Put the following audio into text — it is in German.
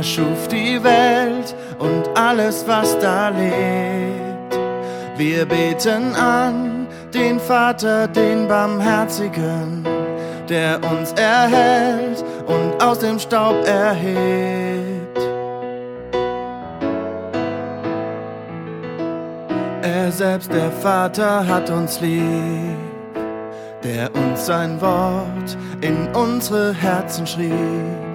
Er schuf die Welt und alles, was da lebt. Wir beten an den Vater, den Barmherzigen, der uns erhält und aus dem Staub erhebt. Er selbst, der Vater, hat uns lieb, der uns sein Wort in unsere Herzen schrieb.